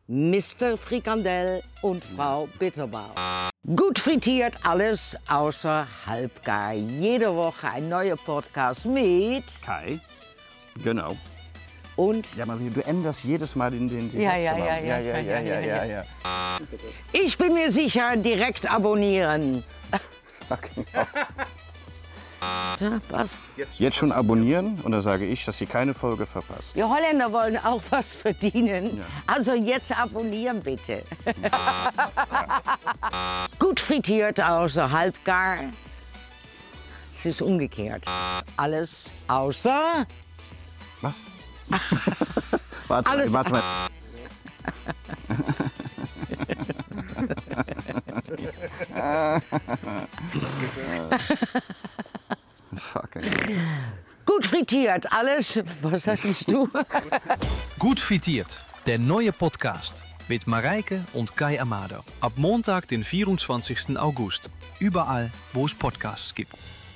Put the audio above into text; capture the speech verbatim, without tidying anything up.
Mister Frikandel und Frau Bitterbauer. Gut frittiert, alles außer halbgar. Jede Woche ein neuer Podcast mit Kai, genau. Und Ja, aber du änderst jedes Mal den, den die Ja, Sätze ja, mal. ja, ja, ja, ja, ja, ja, ja. ich bin mir sicher, direkt abonnieren. Okay. Ja, was? Jetzt schon abonnieren und dann sage ich, dass Sie keine Folge verpasst. Die Holländer wollen auch was verdienen. Ja. Also jetzt abonnieren bitte. Gut frittiert, außer halbgar. Es ist umgekehrt. Alles außer... Was? warte, Alles- warte mal. Fuck, ey. Gut frittiert, alles... Was sagst du? Gut frittiert, der neue Podcast mit Mareike und Kai Amado. Ab Montag, den vierundzwanzigsten August. Überall, wo es Podcasts gibt.